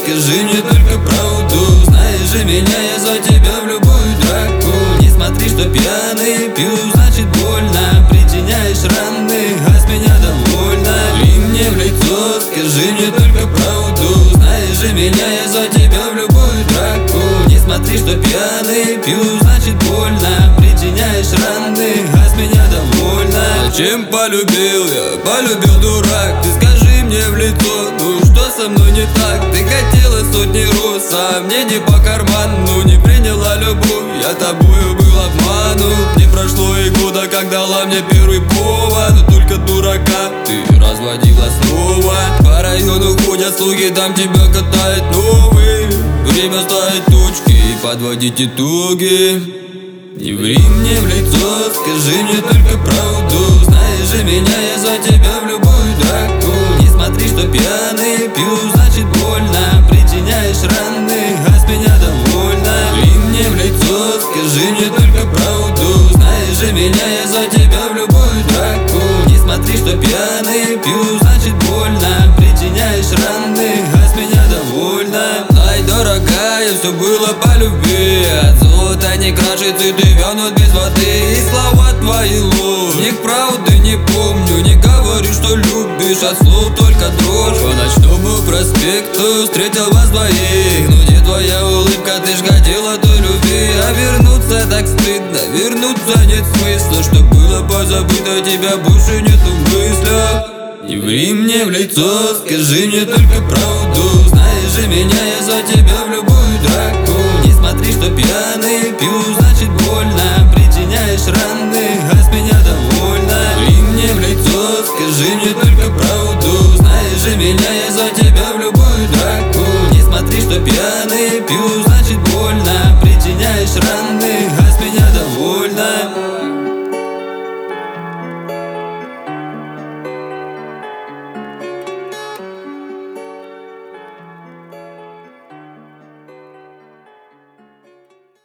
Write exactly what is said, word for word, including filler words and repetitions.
скажи мне только правду. Знаешь же меня, я за тебя в любую драку. Не смотри, что пьяный, пью, значит больно. Причиняешь раны, а с меня довольна. И мне в лицо, скажи мне только правду. Знаешь же меня, я за тебя в любую драку. Не смотри, что пьяный, пью, значит больно. Причиняешь раны, а с меня довольна. Зачем полюбил я? Полюбил, дурак. Ты скажи мне в лицо, ну что со мной не так? Ты хотела сотни роз, а мне не по карману. Не приняла любовь, я тобою был обманут. Не прошло и года, как дала мне первый повод. Но только дурака ты разводила снова. По району ходят слухи, там тебя катает новый. Время ставить точки и подводить итоги. Не ври мне в лицо, скажи мне только правду. Знаешь же меня, я за тебя в любую драку. Не смотри, что пьяный, пью, значит больно. Причиняешь раны, а с меня довольна. Ври мне в лицо, скажи мне только правду. Знаешь же меня, я за тебя в любую драку. Не смотри, что пьяный, пью, значит больно. Причиняешь раны, а с меня довольна. Ай, дорогая, все было по любви. От золота не краши, цветы вянут без воды. И слова твои ложь, в них правды не помню. Не говорю, что любишь, от слов только дрожь. По ночному проспекту встретил вас двоих. Ну где твоя улыбка, ты ж хотела той любви. А вернуться так стыдно, вернуться нет смысла. Что было позабыто, тебя больше нету в мыслях. Не ври мне в лицо, скажи мне только правду. Знаешь же меня, я за тебя в любую драку. Не смотри, что пьяный, пью, значит больно. Причиняешь раны, а с меня довольна. Ври мне в лицо, скажи мне только правду. Знаешь же меня, я за тебя в любую драку. Не смотри, что пьяный, пью, значит